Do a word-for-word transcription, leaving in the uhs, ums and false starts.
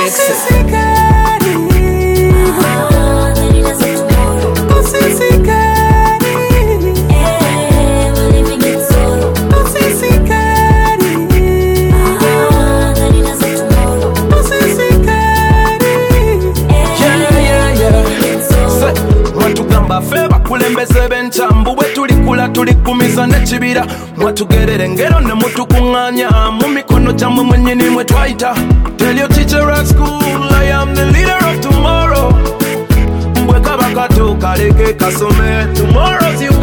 mix it. Kulembeze benchambu bwe tulikula tulikumiza n'ekibira mwatugerere ngero ne mutukuŋŋaanya mu mikono gyammwe mwennyini mwe twayita. Tell your teacher at school I am the leader of tomorrow. Mbwe kaba kato kaleke kasome tomorrow's you